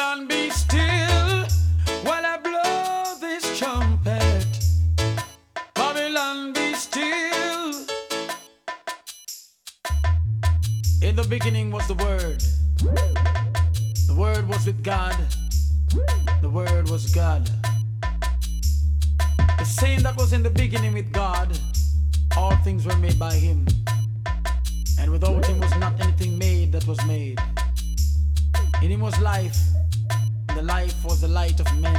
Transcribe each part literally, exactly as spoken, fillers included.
Babylon, be still while I blow this trumpet. Babylon, be still. In the beginning was the Word. The Word was with God. The Word was God. The same that was in the beginning with God. All things were made by Him, and without Him was not anything made that was made. In Him was life, and the life was the light of men.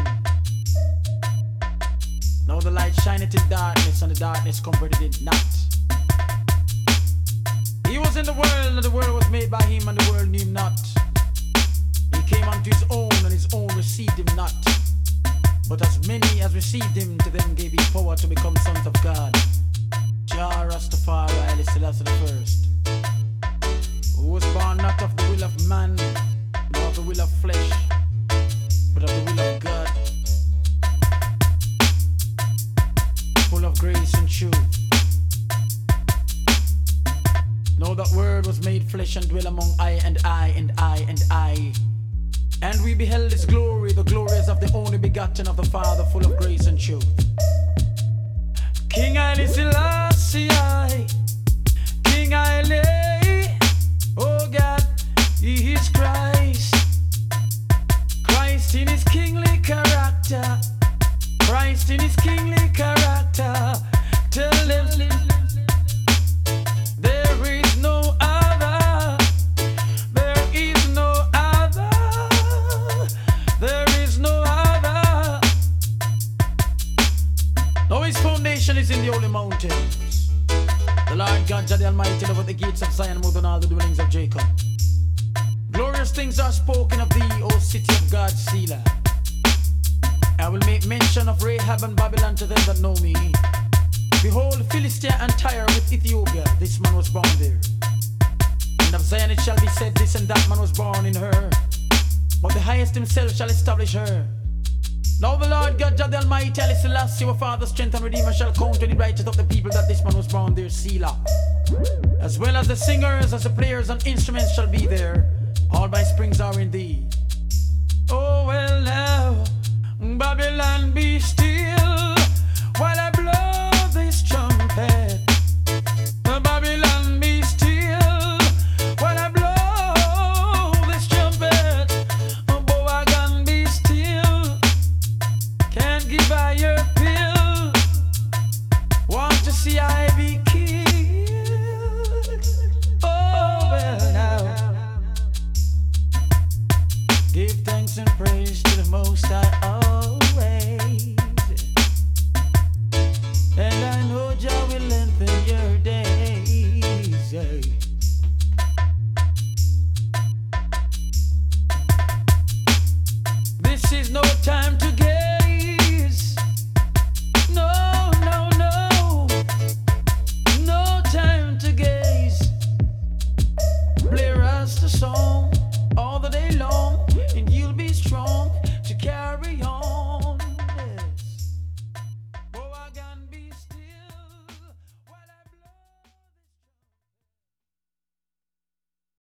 Now the light shineth in darkness, and the darkness comprehended it not. He was in the world, and the world was made by Him, and the world knew Him not. He came unto His own, and His own received Him not. But as many as received Him, to them gave He power to become sons of God. Jah Rastafari, Haile Selassie the First, who was born not of the will of man, nor of the will of flesh, but of the will of God, full of grace and truth. Know that Word was made flesh and dwell among I and I and I and I. And we beheld His glory, the glories of the only begotten of the Father, full of grace and truth. King Haile Selassie, King Haile, oh God, He is Christ. Christ in His kingly character, Christ in His kingly character. Tell them there is no other, there is no other, there is no other. Now His foundation is in the holy mountains. The Lord God, Jah the Almighty, over the gates of Zion, more than all the dwellings of Jacob. Glorious things are spoken of thee, O city of God, Selah. I will make mention of Rahab and Babylon to them that know me. Behold, Philistia and Tyre with Ethiopia, this man was born there. And of Zion it shall be said, this and that man was born in her. But the highest Himself shall establish her. Now the Lord God, Jah the Almighty, Haile Selassie, our Father, strength and Redeemer, shall count to the righteous of the people that this man was born there, Selah. As well as the singers, as the players and instruments shall be there. All my springs are in thee. Oh well now, Babylon, be still while I